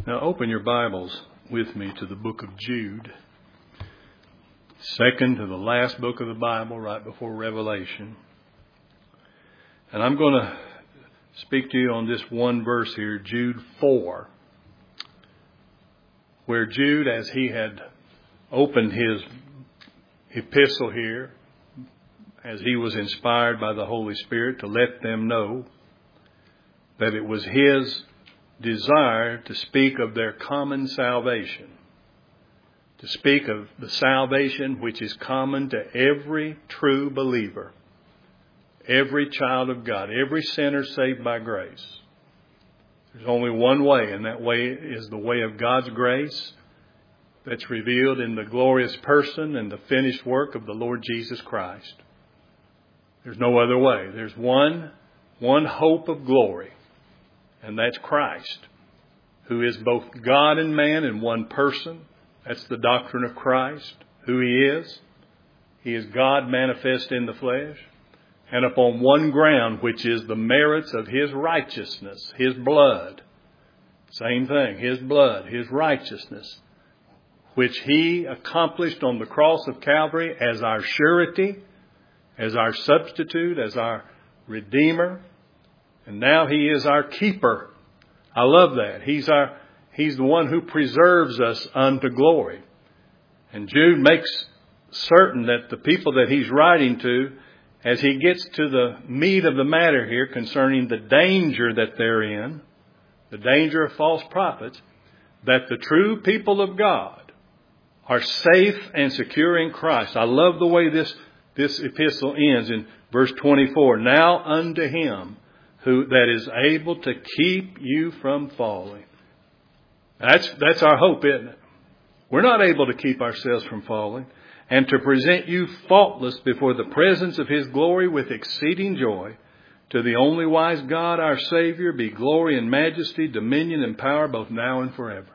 Now open your Bibles with me to the book of Jude. Second to the last book of the Bible, right before Revelation. And I'm going to speak to you on this one verse here, Jude 4. Where Jude, as he had opened his epistle here, as he was inspired by the Holy Spirit to let them know that it was his desire to speak of their common salvation, to speak of the salvation which is common to every true believer, every child of God, every sinner saved by grace. There's only one way, and that way is the way of God's grace that's revealed in the glorious person and the finished work of the Lord Jesus Christ. There's no other way. There's one hope of glory, and that's Christ, who is both God and man in one person. That's the doctrine of Christ, who He is. He is God manifest in the flesh, and upon one ground, which is the merits of His righteousness, His blood. Same thing, His blood, His righteousness, which He accomplished on the cross of Calvary as our surety, as our substitute, as our Redeemer. And now He is our keeper. I love that. He's the one who preserves us unto glory. And Jude makes certain that the people that he's writing to, as he gets to the meat of the matter here concerning the danger that they're in, the danger of false prophets, that the true people of God are safe and secure in Christ. I love the way this epistle ends in verse 24. Now unto Him that is able to keep you from falling. That's our hope, isn't it? We're not able to keep ourselves from falling. And to present you faultless before the presence of His glory with exceeding joy. To the only wise God, our Savior, be glory and majesty, dominion and power, both now and forever.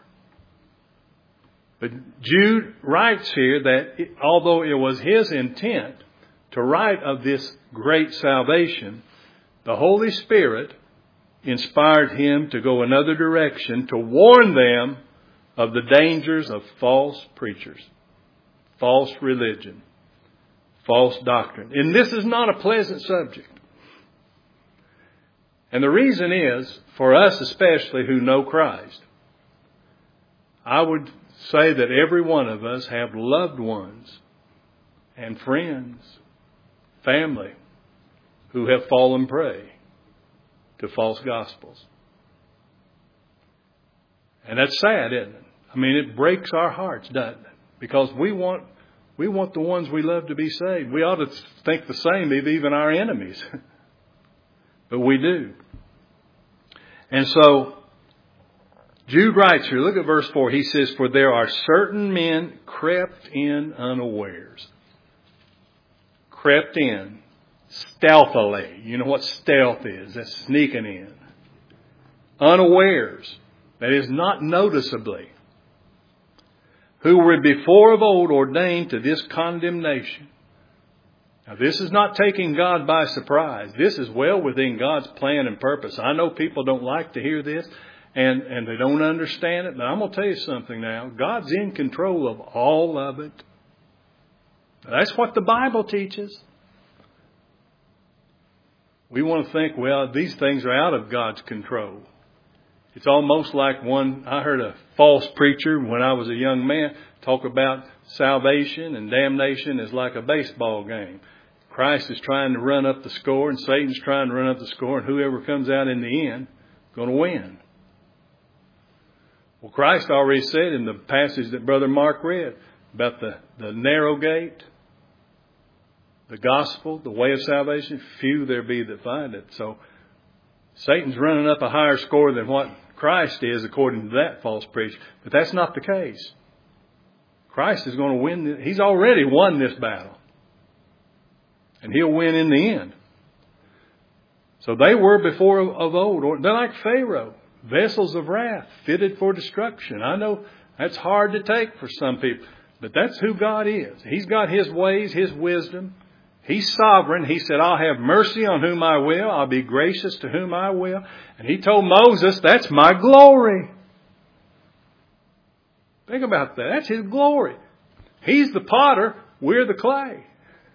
But Jude writes here that although it was his intent to write of this great salvation, the Holy Spirit inspired him to go another direction, to warn them of the dangers of false preachers, false religion, false doctrine. And this is not a pleasant subject. And the reason is, for us especially who know Christ, I would say that every one of us have loved ones and friends, family, who have fallen prey to false gospels. And that's sad, isn't it? I mean, it breaks our hearts, doesn't it? Because we want the ones we love to be saved. We ought to think the same of even our enemies. But we do. And so, Jude writes here, look at verse 4. He says, for there are certain men crept in unawares. Crept in. Stealthily. You know what stealth is? That's sneaking in. Unawares. That is, not noticeably. Who were before of old ordained to this condemnation. Now, this is not taking God by surprise. This is well within God's plan and purpose. I know people don't like to hear this and they don't understand it. But I'm going to tell you something now. God's in control of all of it. That's what the Bible teaches. We want to think, well, these things are out of God's control. It's almost like I heard a false preacher when I was a young man talk about salvation and damnation is like a baseball game. Christ is trying to run up the score and Satan's trying to run up the score, and whoever comes out in the end is going to win. Well, Christ already said in the passage that Brother Mark read about the narrow gate, the gospel, the way of salvation, few there be that find it. So Satan's running up a higher score than what Christ is according to that false preacher. But that's not the case. Christ is going to win. He's already won this battle. And He'll win in the end. So they were before of old. They're like Pharaoh. Vessels of wrath fitted for destruction. I know that's hard to take for some people. But that's who God is. He's got His ways, His wisdom. He's sovereign. He said, I'll have mercy on whom I will. I'll be gracious to whom I will. And He told Moses, that's my glory. Think about that. That's His glory. He's the potter. We're the clay.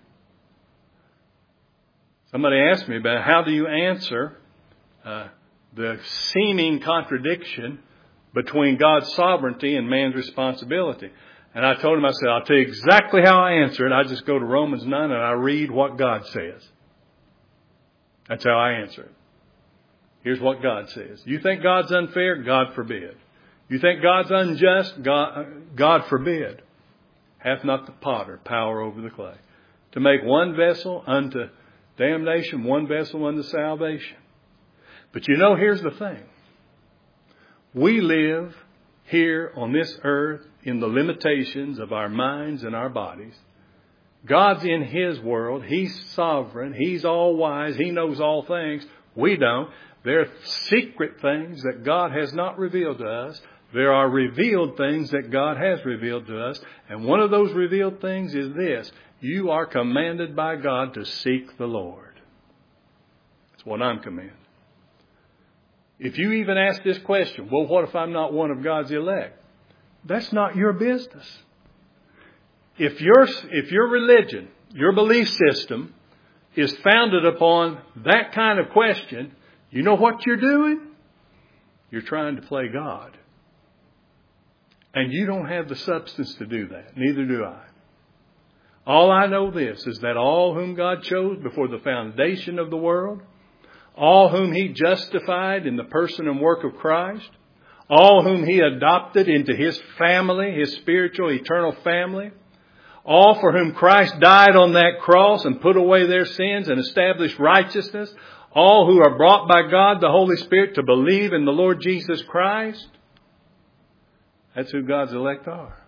Somebody asked me about how do you answer the seeming contradiction between God's sovereignty and man's responsibility. And I told him, I said, I'll tell you exactly how I answer it. I just go to Romans 9 and I read what God says. That's how I answer it. Here's what God says. You think God's unfair? God forbid. You think God's unjust? God forbid. Hath not the potter power over the clay, to make one vessel unto damnation, one vessel unto salvation. But you know, here's the thing. We live here on this earth in the limitations of our minds and our bodies. God's in His world. He's sovereign. He's all wise. He knows all things. We don't. There are secret things that God has not revealed to us. There are revealed things that God has revealed to us. And one of those revealed things is this. You are commanded by God to seek the Lord. That's what I'm commanded. If you even ask this question, well, what if I'm not one of God's elect? That's not your business. If your religion, your belief system is founded upon that kind of question, you know what you're doing? You're trying to play God. And you don't have the substance to do that. Neither do I. All I know this is that all whom God chose before the foundation of the world, all whom He justified in the person and work of Christ, all whom He adopted into His family, His spiritual, eternal family, all for whom Christ died on that cross and put away their sins and established righteousness, all who are brought by God, the Holy Spirit, to believe in the Lord Jesus Christ. That's who God's elect are.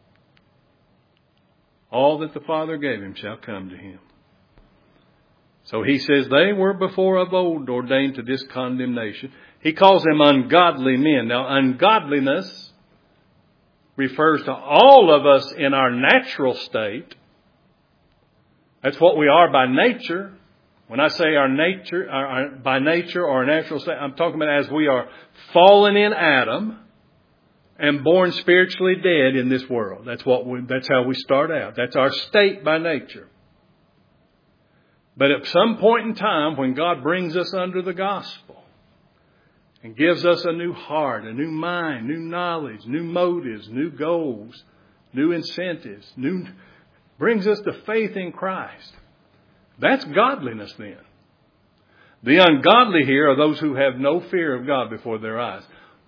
All that the Father gave Him shall come to Him. So He says they were before of old ordained to this condemnation. He calls them ungodly men. Now, ungodliness refers to all of us in our natural state. That's what we are by nature. When I say our nature, by nature or our natural state, I'm talking about as we are fallen in Adam and born spiritually dead in this world. That's how we start out. That's our state by nature. But at some point in time, when God brings us under the gospel and gives us a new heart, a new mind, new knowledge, new motives, new goals, new incentives, brings us to faith in Christ, that's godliness then. The ungodly here are those who have no fear of God before their eyes.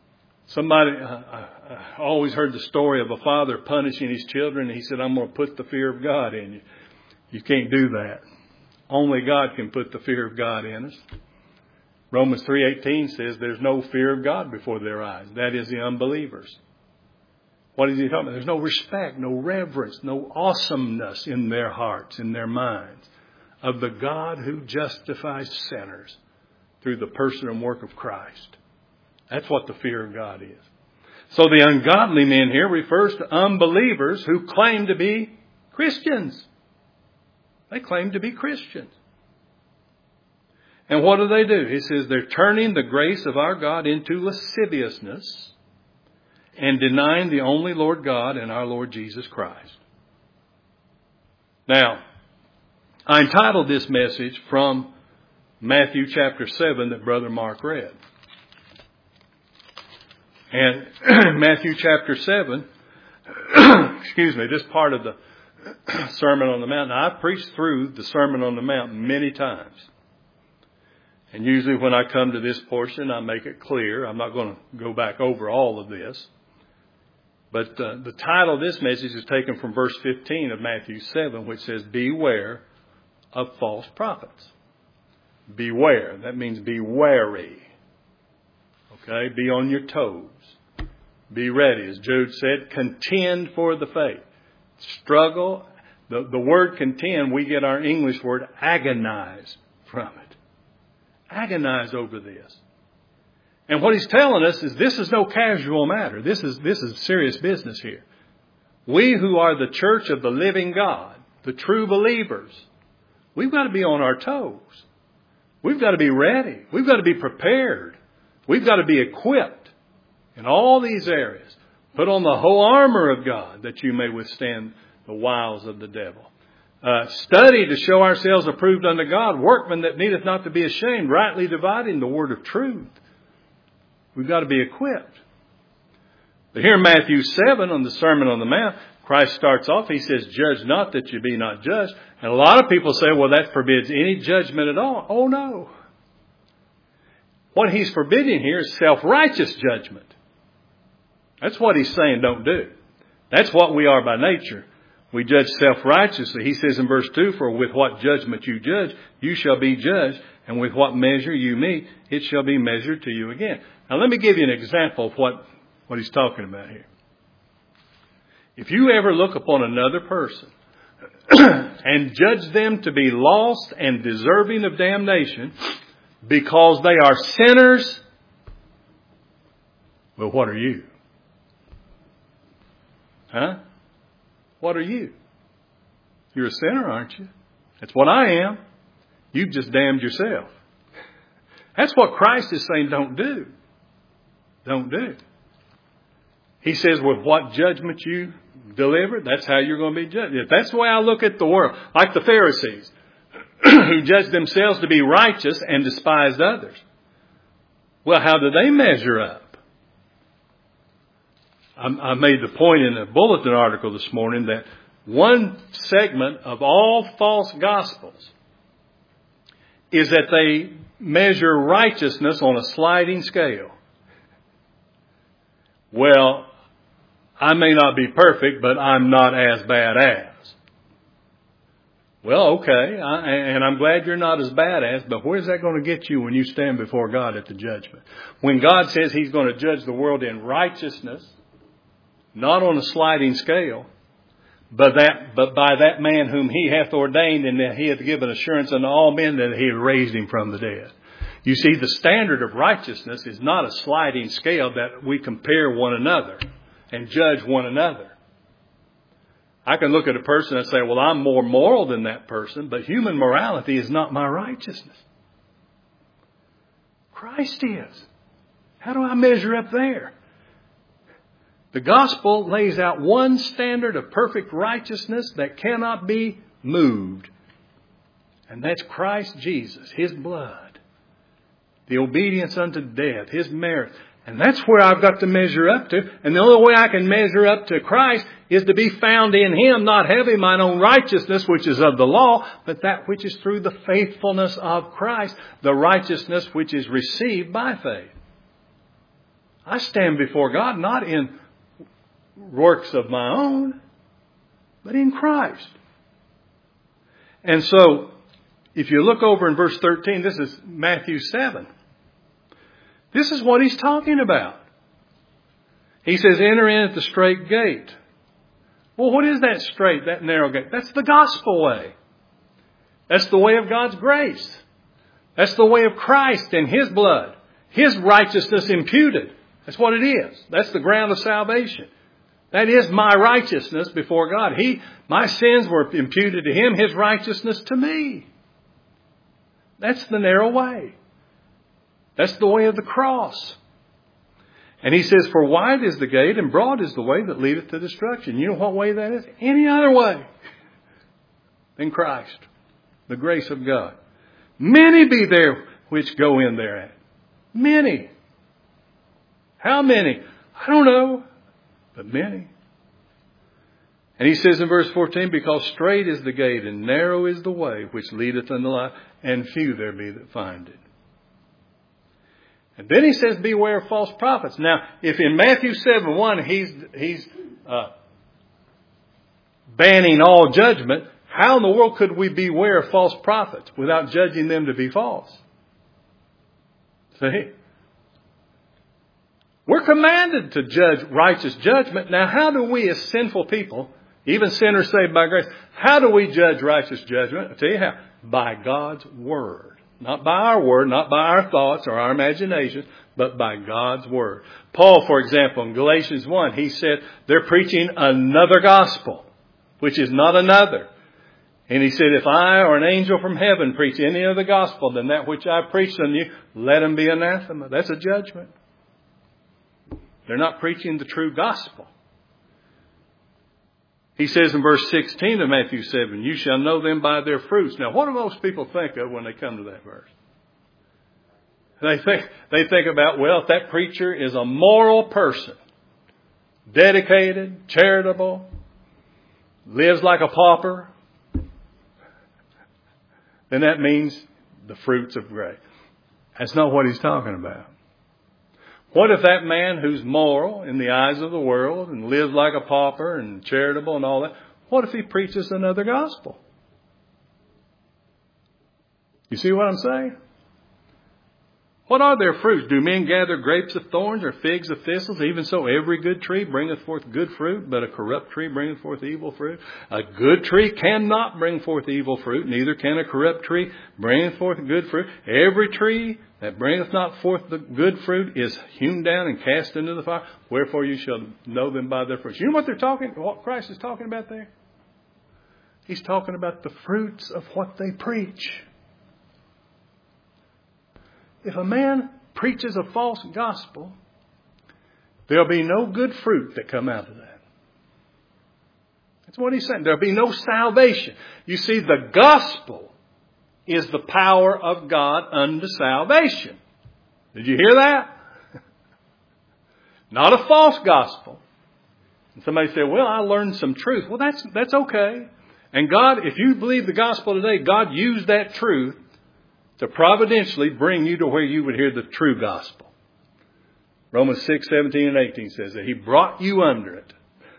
I always heard the story of a father punishing his children. He said, I'm going to put the fear of God in you. You can't do that. Only God can put the fear of God in us. Romans 3:18 says there's no fear of God before their eyes. That is the unbelievers. What is he talking about? There's no respect, no reverence, no awesomeness in their hearts, in their minds, of the God who justifies sinners through the person and work of Christ. That's what the fear of God is. So the ungodly men here refers to unbelievers who claim to be Christians. They claim to be Christians. And what do? He says they're turning the grace of our God into lasciviousness and denying the only Lord God and our Lord Jesus Christ. Now, I entitled this message from Matthew chapter 7 that Brother Mark read. And Matthew chapter 7, this part of the Sermon on the Mount. Now, I've preached through the Sermon on the Mount many times. And usually when I come to this portion, I make it clear. I'm not going to go back over all of this. But the title of this message is taken from verse 15 of Matthew 7, which says, beware of false prophets. Beware. That means be wary. Okay? Be on your toes. Be ready. As Jude said, contend for the faith. Struggle. The word contend, we get our English word agonize from it. Agonize over this. And what he's telling us is this is no casual matter. This is serious business here. We who are the church of the living God, the true believers, we've got to be on our toes. We've got to be ready. We've got to be prepared. We've got to be equipped in all these areas. Put on the whole armor of God that you may withstand the wiles of the devil. Study to show ourselves approved unto God, workmen that needeth not to be ashamed, rightly dividing the word of truth. We've got to be equipped. But here in Matthew 7 on the Sermon on the Mount, Christ starts off, he says, judge not that you be not judged. And a lot of people say, well, that forbids any judgment at all. Oh, no. What he's forbidding here is self-righteous judgment. That's what he's saying don't do. That's what we are by nature. We judge self-righteously. He says in verse 2, for with what judgment you judge, you shall be judged. And with what measure you meet, it shall be measured to you again. Now let me give you an example of what he's talking about here. If you ever look upon another person and judge them to be lost and deserving of damnation because they are sinners, well, what are you? Huh? What are you? You're a sinner, aren't you? That's what I am. You've just damned yourself. That's what Christ is saying don't do. Don't do. He says with what judgment you deliver, that's how you're going to be judged. If that's the way I look at the world, like the Pharisees, who judged themselves to be righteous and despised others. Well, how do they measure up? I made the point in a bulletin article this morning that one segment of all false gospels is that they measure righteousness on a sliding scale. Well, I may not be perfect, but I'm not as bad as. Well, okay, and I'm glad you're not as bad as, but where's that going to get you when you stand before God at the judgment? When God says He's going to judge the world in righteousness, not on a sliding scale, but by that man whom He hath ordained, and that He hath given assurance unto all men that He hath raised Him from the dead. You see, the standard of righteousness is not a sliding scale that we compare one another and judge one another. I can look at a person and say, well, I'm more moral than that person, but human morality is not my righteousness. Christ is. How do I measure up there? The gospel lays out one standard of perfect righteousness that cannot be moved. And that's Christ Jesus, His blood, the obedience unto death, His merit. And that's where I've got to measure up to. And the only way I can measure up to Christ is to be found in Him, not having mine own righteousness, which is of the law, but that which is through the faithfulness of Christ, the righteousness which is received by faith. I stand before God not in works of my own, but in Christ. And so, if you look over in verse 13, this is Matthew 7. This is what he's talking about. He says, enter in at the straight gate. Well, what is that straight, that narrow gate? That's the gospel way. That's the way of God's grace. That's the way of Christ and His blood. His righteousness imputed. That's what it is. That's the ground of salvation. That is my righteousness before God. My sins were imputed to Him, His righteousness to me. That's the narrow way. That's the way of the cross. And he says, for wide is the gate and broad is the way that leadeth to destruction. You know what way that is? Any other way than Christ, the grace of God. Many be there which go in thereat. Many. How many? I don't know, but many. And he says in verse 14, because straight is the gate and narrow is the way which leadeth unto life, and few there be that find it. And then he says, beware of false prophets. Now, if in Matthew 7:1 he's banning all judgment, how in the world could we beware of false prophets without judging them to be false? See? We're commanded to judge righteous judgment. Now, how do we as sinful people, even sinners saved by grace, how do we judge righteous judgment? I'll tell you how. By God's Word. Not by our word, not by our thoughts or our imaginations, but by God's Word. Paul, for example, in Galatians 1, he said, they're preaching another gospel, which is not another. And he said, if I or an angel from heaven preach any other gospel than that which I preached unto you, let him be anathema. That's a judgment. They're not preaching the true gospel. He says in verse 16 of Matthew 7, you shall know them by their fruits. Now, what do most people think of when they come to that verse? They think about, well, if that preacher is a moral person, dedicated, charitable, lives like a pauper, then that means the fruits of grace. That's not what he's talking about. What if that man who's moral in the eyes of the world and lives like a pauper and charitable and all that, what if he preaches another gospel? You see what I'm saying? What are their fruits? Do men gather grapes of thorns or figs of thistles? Even so, every good tree bringeth forth good fruit, but a corrupt tree bringeth forth evil fruit. A good tree cannot bring forth evil fruit, neither can a corrupt tree bring forth good fruit. Every tree that bringeth not forth the good fruit is hewn down and cast into the fire. Wherefore you shall know them by their fruits. You know what Christ is talking about there? He's talking about the fruits of what they preach. If a man preaches a false gospel, there'll be no good fruit that come out of that. That's what he's saying. There'll be no salvation. You see, the gospel is the power of God unto salvation. Did you hear that? Not a false gospel. And somebody said, well, I learned some truth. Well, that's okay. And God, if you believe the gospel today, God used that truth to providentially bring you to where you would hear the true gospel. Romans 6, 17 and 18 says that He brought you under it.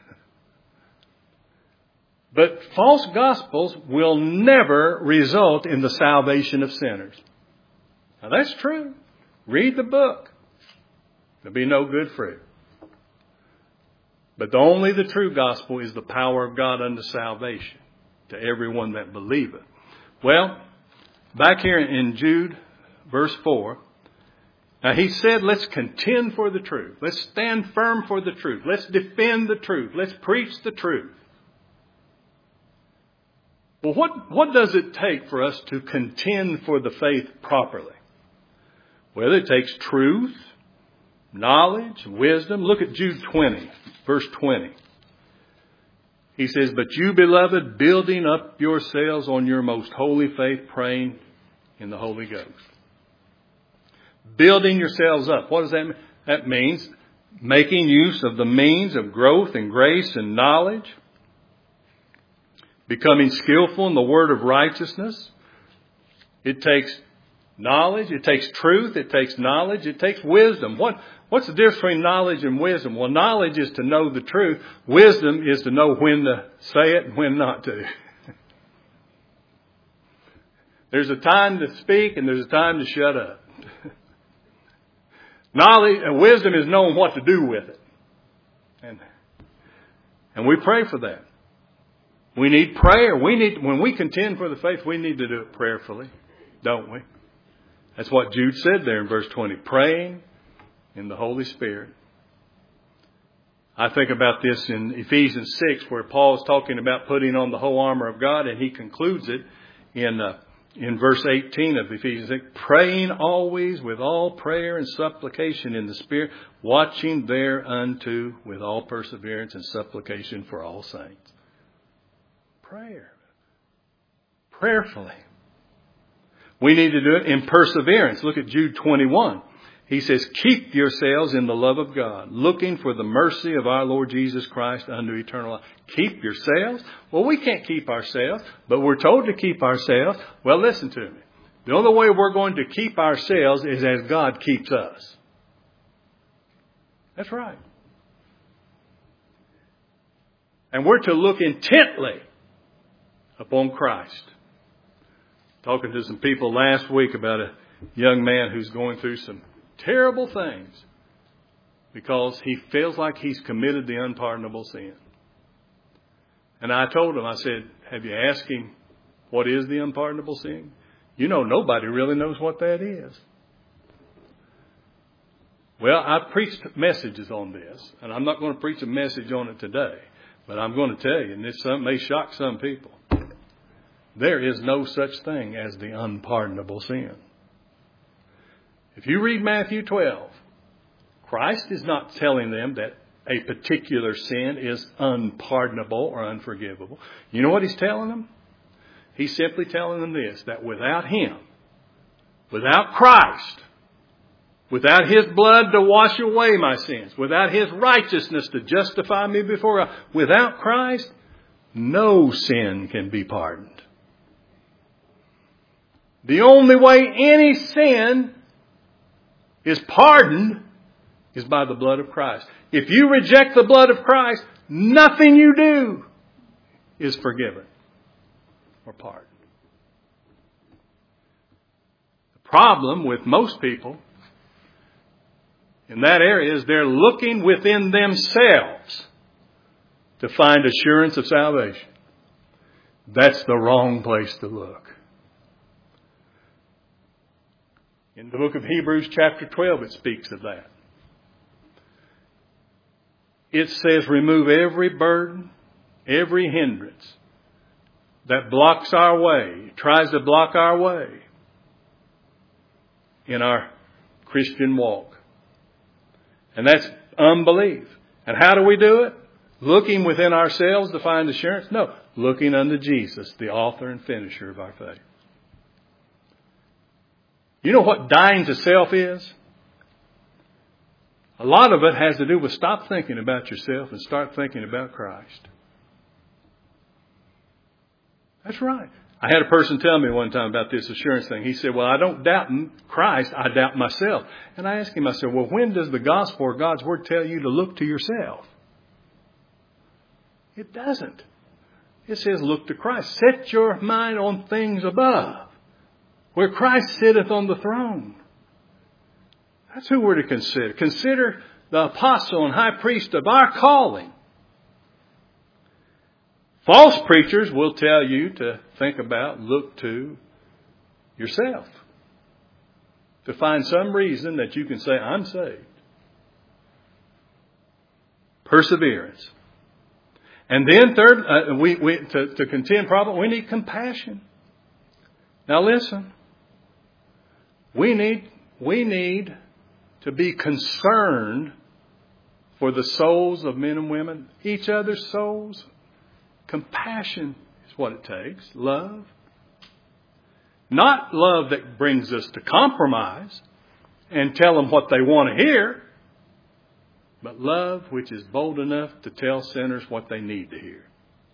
But false gospels will never result in the salvation of sinners. Now that's true. Read the book. There'll be no good fruit. But only the true gospel is the power of God unto salvation to everyone that believeth. Well, back here in Jude, verse 4, now he said, let's contend for the truth. Let's stand firm for the truth. Let's defend the truth. Let's preach the truth. Well, what does it take for us to contend for the faith properly? Well, it takes truth, knowledge, wisdom. Look at Jude 20, verse 20. He says, but you, beloved, building up yourselves on your most holy faith, praying in the Holy Ghost. Building yourselves up. What does that mean? That means making use of the means of growth and grace and knowledge. Becoming skillful in the word of righteousness. It takes knowledge. It takes truth. It takes knowledge. It takes wisdom. What's the difference between knowledge and wisdom? Well, knowledge is to know the truth. Wisdom is to know when to say it and when not to. There's a time to speak and there's a time to shut up. Knowledge and wisdom is knowing what to do with it. And we pray for that. We need prayer. When we contend for the faith, we need to do it prayerfully, don't we? That's what Jude said there in verse 20. Praying in the Holy Spirit. I think about this in Ephesians 6, where Paul's talking about putting on the whole armor of God, and he concludes it in verse 18 of Ephesians 6, praying always with all prayer and supplication in the Spirit, watching thereunto with all perseverance and supplication for all saints. Prayer. Prayerfully. We need to do it in perseverance. Look at Jude 21. He says, keep yourselves in the love of God, looking for the mercy of our Lord Jesus Christ unto eternal life. Keep yourselves? Well, we can't keep ourselves, but we're told to keep ourselves. Well, listen to me. The only way we're going to keep ourselves is as God keeps us. That's right. And we're to look intently upon Christ. Talking to some people last week about a young man who's going through some terrible things because he feels like he's committed the unpardonable sin. And I told him, I said, have you asked him what is the unpardonable sin? You know, nobody really knows what that is. Well, I've preached messages on this, and I'm not going to preach a message on it today, but I'm going to tell you, and this may shock some people, there is no such thing as the unpardonable sin. If you read Matthew 12, Christ is not telling them that a particular sin is unpardonable or unforgivable. You know what He's telling them? He's simply telling them this, that without Him, without Christ, without His blood to wash away my sins, without His righteousness to justify me before God, without Christ, no sin can be pardoned. The only way any sin is pardoned is by the blood of Christ. If you reject the blood of Christ, nothing you do is forgiven or pardoned. The problem with most people in that area is they're looking within themselves to find assurance of salvation. That's the wrong place to look. In the book of Hebrews chapter 12, it speaks of that. It says, remove every burden, every hindrance that blocks our way, tries to block our way in our Christian walk. And that's unbelief. And how do we do it? Looking within ourselves to find assurance? No, looking unto Jesus, the author and finisher of our faith. You know what dying to self is? A lot of it has to do with stop thinking about yourself and start thinking about Christ. That's right. I had a person tell me one time about this assurance thing. He said, well, I don't doubt Christ, I doubt myself. And I asked him, I said, well, when does the gospel or God's word tell you to look to yourself? It doesn't. It says, look to Christ. Set your mind on things above, where Christ sitteth on the throne. That's who we're to consider. Consider the apostle and high priest of our calling. False preachers will tell you to think about, look to yourself. To find some reason that you can say, I'm saved. Perseverance. And then third, to contend problem, we need compassion. Now listen. We need to be concerned for the souls of men and women, each other's souls. Compassion is what it takes. Love. Not love that brings us to compromise and tell them what they want to hear, but love which is bold enough to tell sinners what they need to hear.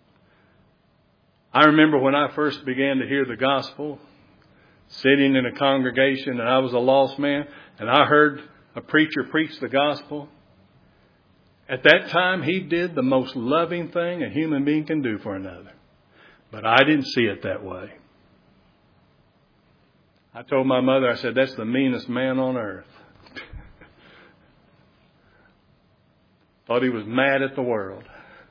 I remember when I first began to hear the gospel, sitting in a congregation, and I was a lost man, and I heard a preacher preach the gospel. At that time, he did the most loving thing a human being can do for another. But I didn't see it that way. I told my mother, I said, that's the meanest man on earth. Thought he was mad at the world.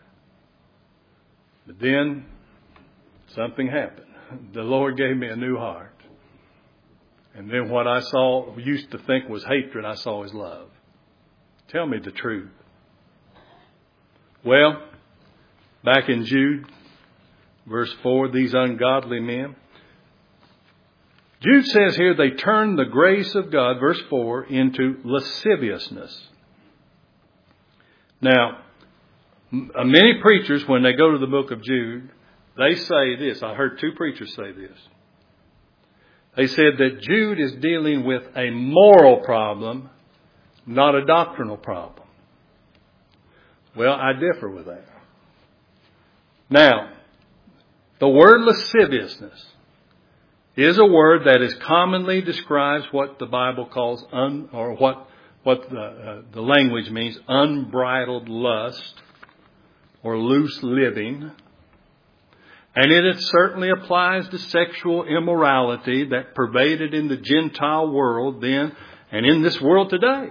But then something happened. The Lord gave me a new heart. And then what I used to think was hatred, I saw His love. Tell me the truth. Well, back in Jude, verse 4, these ungodly men. Jude says here they turned the grace of God, verse 4, into lasciviousness. Now, many preachers, when they go to the book of Jude, they say this. I heard two preachers say this. They said that Jude is dealing with a moral problem, not a doctrinal problem. Well, I differ with that. Now, the word lasciviousness is a word that is commonly describes what the Bible calls what the language means, unbridled lust or loose living. And it certainly applies to sexual immorality that pervaded in the Gentile world then and in this world today.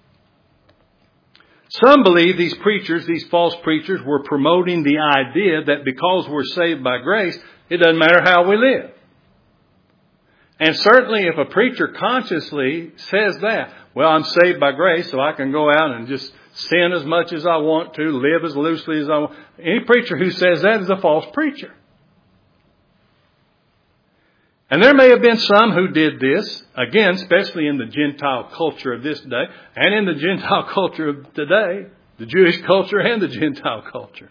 Some believe these false preachers, were promoting the idea that because we're saved by grace, it doesn't matter how we live. And certainly if a preacher consciously says that, well, I'm saved by grace, so I can go out and just sin as much as I want to, live as loosely as I want. Any preacher who says that is a false preacher. And there may have been some who did this, again, especially in the Gentile culture of this day, and in the Gentile culture of today, the Jewish culture and the Gentile culture.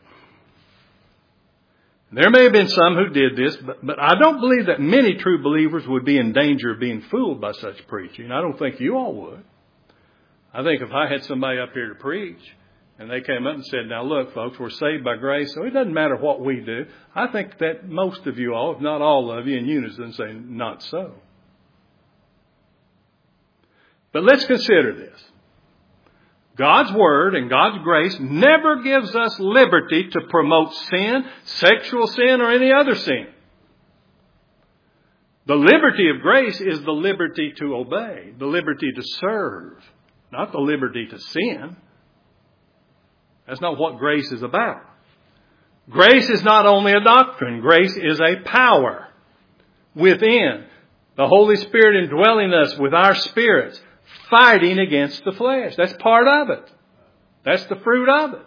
There may have been some who did this, but I don't believe that many true believers would be in danger of being fooled by such preaching. I don't think you all would. I think if I had somebody up here to preach, and they came up and said, now look, folks, we're saved by grace, so it doesn't matter what we do. I think that most of you all, if not all of you in unison, say, not so. But let's consider this. God's Word and God's grace never gives us liberty to promote sin, sexual sin, or any other sin. The liberty of grace is the liberty to obey, the liberty to serve, not the liberty to sin. That's not what grace is about. Grace is not only a doctrine. Grace is a power within. The Holy Spirit indwelling us with our spirits, fighting against the flesh. That's part of it. That's the fruit of it.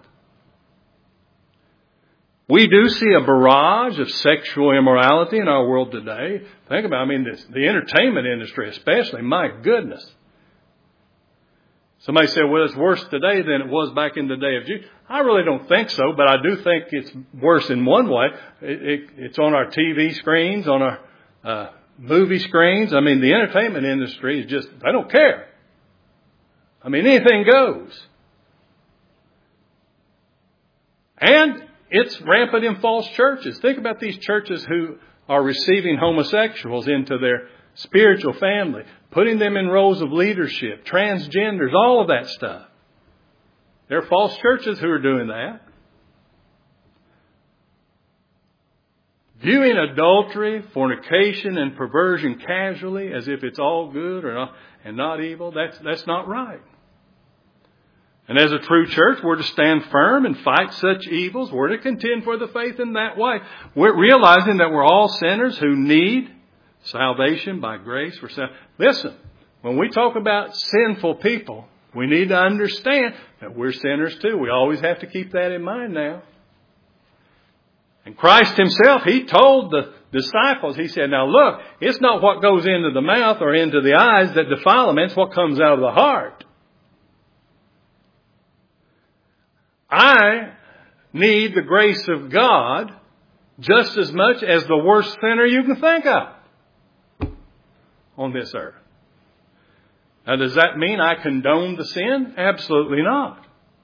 We do see a barrage of sexual immorality in our world today. Think about it. The entertainment industry especially. My goodness. Somebody said, well, it's worse today than it was back in the day of Jesus. I really don't think so, but I do think it's worse in one way. It's on our TV screens, on our movie screens. The entertainment industry is just, they don't care. Anything goes. And it's rampant in false churches. Think about these churches who are receiving homosexuals into their spiritual family, putting them in roles of leadership, transgenders, all of that stuff. There are false churches who are doing that. Viewing adultery, fornication, and perversion casually as if it's all good and not evil, that's not right. And as a true church, we're to stand firm and fight such evils. We're to contend for the faith in that way. We're realizing that we're all sinners who need salvation by grace. Listen, when we talk about sinful people, we need to understand that we're sinners too. We always have to keep that in mind now. And Christ himself, he told the disciples, he said, now look, it's not what goes into the mouth or into the eyes that defile them. It's what comes out of the heart. I need the grace of God just as much as the worst sinner you can think of on this earth. Now, does that mean I condone the sin? Absolutely not.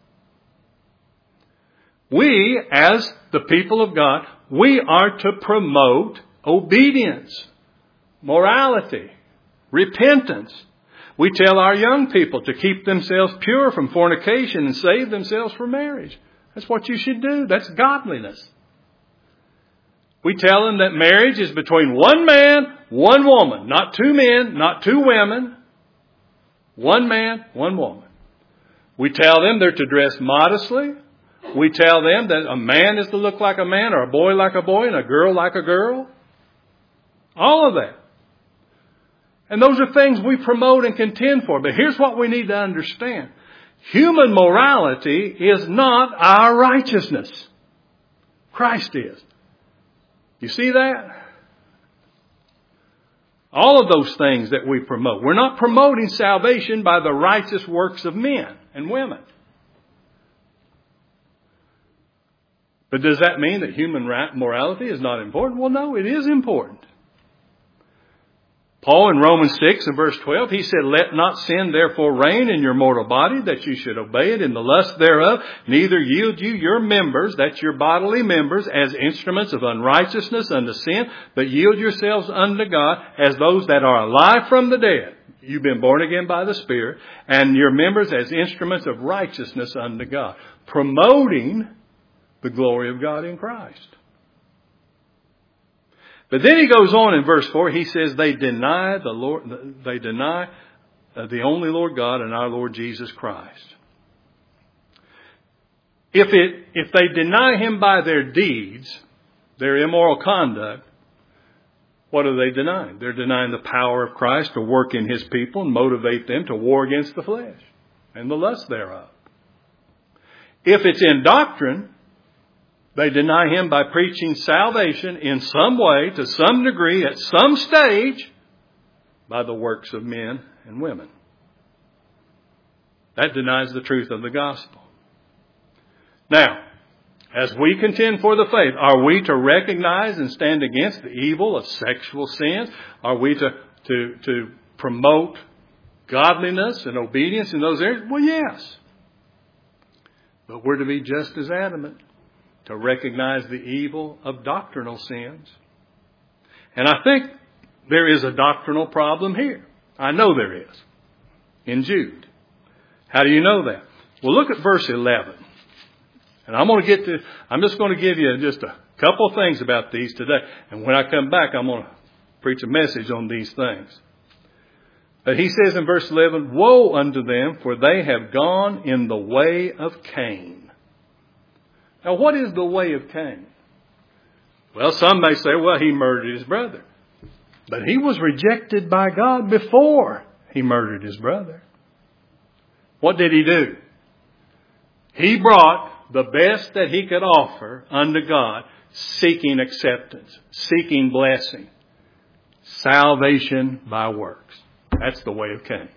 We, as the people of God, we are to promote obedience, morality, repentance. We tell our young people to keep themselves pure from fornication and save themselves for marriage. That's what you should do. That's godliness. We tell them that marriage is between one man, one woman, not two men, not two women. One man, one woman. We tell them they're to dress modestly. We tell them that a man is to look like a man, or a boy like a boy, and a girl like a girl. All of that. And those are things we promote and contend for. But here's what we need to understand. Human morality is not our righteousness. Christ is. You see that? All of those things that we promote. We're not promoting salvation by the righteous works of men and women. But does that mean that human morality is not important? Well, no, it is important. Paul in Romans 6 and verse 12, he said, let not sin therefore reign in your mortal body, that you should obey it in the lust thereof. Neither yield you your members, that's your bodily members, as instruments of unrighteousness unto sin, but yield yourselves unto God as those that are alive from the dead. You've been born again by the Spirit, and your members as instruments of righteousness unto God. Promoting the glory of God in Christ. But then he goes on in verse 4, he says they deny the Lord, they deny the only Lord God and our Lord Jesus Christ. If they deny him by their deeds, their immoral conduct, what are they denying? They're denying the power of Christ to work in his people and motivate them to war against the flesh and the lust thereof. If it's in doctrine, They deny Him by preaching salvation in some way, to some degree, at some stage, by the works of men and women. That denies the truth of the gospel. Now, as we contend for the faith, are we to recognize and stand against the evil of sexual sins? Are we to promote godliness and obedience in those areas? Well, yes. But we're to be just as adamant to recognize the evil of doctrinal sins. And I think there is a doctrinal problem here. I know there is. In Jude. How do you know that? Well, look at verse 11. And I'm just going to give you just a couple of things about these today. And when I come back, I'm going to preach a message on these things. But he says in verse 11, "Woe unto them, for they have gone in the way of Cain." Now, what is the way of Cain? Well, some may say, well, he murdered his brother. But he was rejected by God before he murdered his brother. What did he do? He brought the best that he could offer unto God, seeking acceptance, seeking blessing, salvation by works. That's the way of Cain.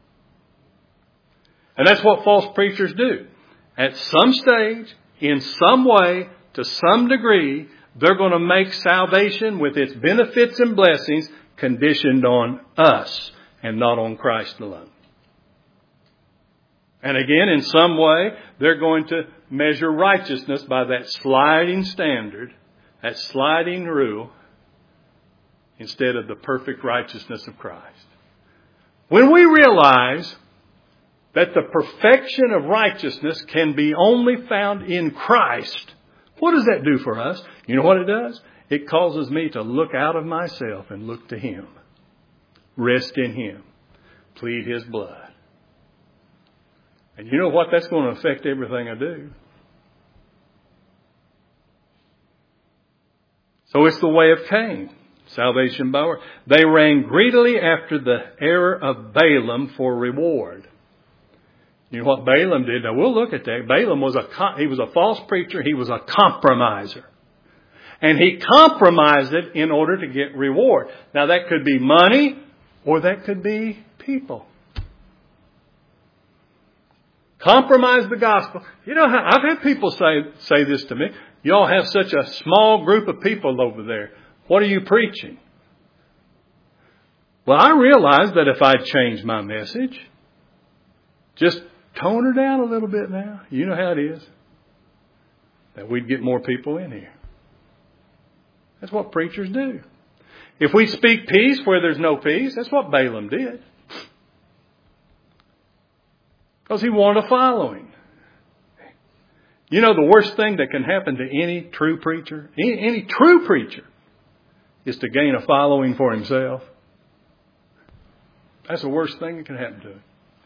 And that's what false preachers do. At some stage, in some way, to some degree, they're going to make salvation with its benefits and blessings conditioned on us and not on Christ alone. And again, in some way, they're going to measure righteousness by that sliding standard, that sliding rule, instead of the perfect righteousness of Christ. When we realize that the perfection of righteousness can be only found in Christ, what does that do for us? You know what it does? It causes me to look out of myself and look to Him. Rest in Him. Plead His blood. And you know what? That's going to affect everything I do. So it's the way of Cain. Salvation by works. They ran greedily after the error of Balaam for reward. You know what Balaam did? Now we'll look at that. Balaam was a false preacher. He was a compromiser. And he compromised it in order to get reward. Now that could be money or that could be people. Compromise the gospel. You know, I've had people say this to me. Y'all have such a small group of people over there. What are you preaching? Well, I realized that if I changed my message, just tone her down a little bit now. You know how it is. That we'd get more people in here. That's what preachers do. If we speak peace where there's no peace, that's what Balaam did. Because he wanted a following. You know, the worst thing that can happen to any true preacher, any true preacher, is to gain a following for himself. That's the worst thing that can happen to him.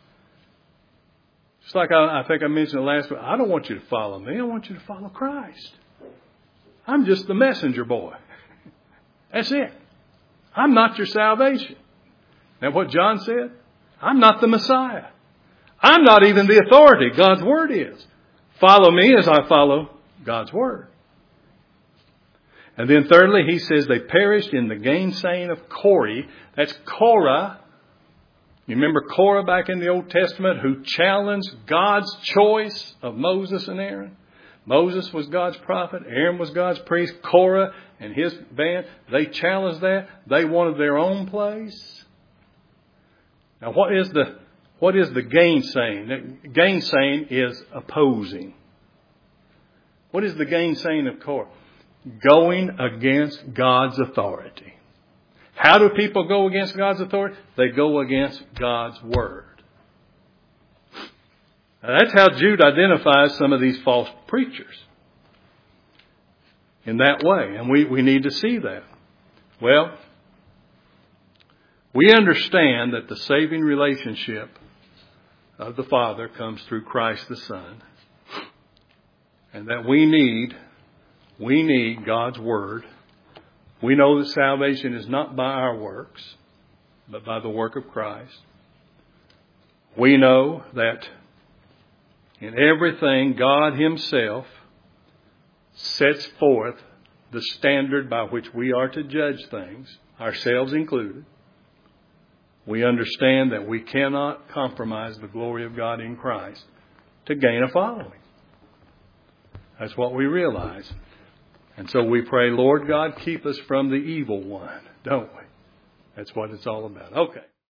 Just like I think I mentioned last week, I don't want you to follow me. I want you to follow Christ. I'm just the messenger boy. That's it. I'm not your salvation. Now what John said? I'm not the Messiah. I'm not even the authority. God's Word is. Follow me as I follow God's Word. And then thirdly, he says they perished in the gainsaying of Corey. That's Korah. You remember Korah back in the Old Testament who challenged God's choice of Moses and Aaron? Moses was God's prophet. Aaron was God's priest. Korah and his band, they challenged that. They wanted their own place. Now what is the gainsaying? Gainsaying is opposing. What is the gainsaying of Korah? Going against God's authority. How do people go against God's authority? They go against God's Word. Now that's how Jude identifies some of these false preachers. In that way. And we need to see that. Well, we understand that the saving relationship of the Father comes through Christ the Son. And that we need God's Word. We know that salvation is not by our works, but by the work of Christ. We know that in everything God Himself sets forth the standard by which we are to judge things, ourselves included, we understand that we cannot compromise the glory of God in Christ to gain a following. That's what we realize. And so we pray, Lord God, keep us from the evil one, don't we? That's what it's all about. Okay.